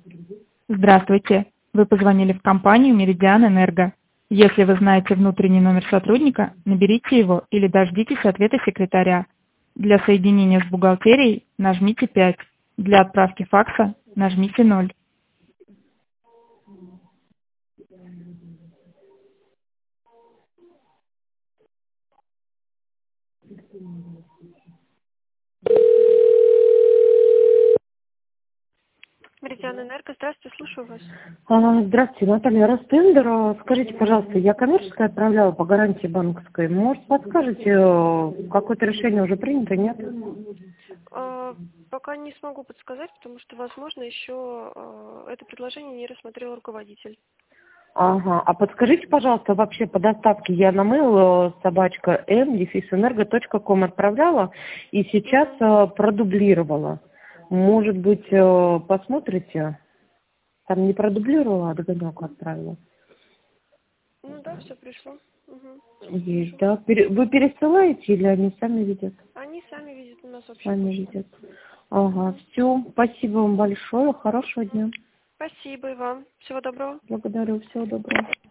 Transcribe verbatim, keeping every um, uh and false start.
Здравствуйте. Вы позвонили в компанию «Меридиан Энерго». Если вы знаете внутренний номер сотрудника, наберите его или дождитесь ответа секретаря. Для соединения с бухгалтерией нажмите пять. Для отправки факса нажмите ноль. Меридиан Энерго, здравствуйте, слушаю вас. А, Здравствуйте, Наталья Ростендер. Скажите, пожалуйста, я коммерческое отправляла по гарантии банковской. Может, подскажете, э, какое-то решение уже принято, нет? А, пока не смогу подсказать, потому что, возможно, еще а, это предложение не рассмотрел руководитель. Ага, а подскажите, пожалуйста, вообще по доставке я на mail собачка м дефис энерго точка ком отправляла и сейчас э, продублировала. Может быть, э, посмотрите? Там не продублировала, а догонялку отправила. Ну да, все пришло. Угу. Всё Есть, хорошо. да. Пере- Вы пересылаете или они сами видят? Они сами видят у нас общую Сами почту. видят. Ага, Угу. все. Спасибо вам большое. Хорошего дня. Спасибо и вам. Всего доброго. Благодарю. Всего доброго.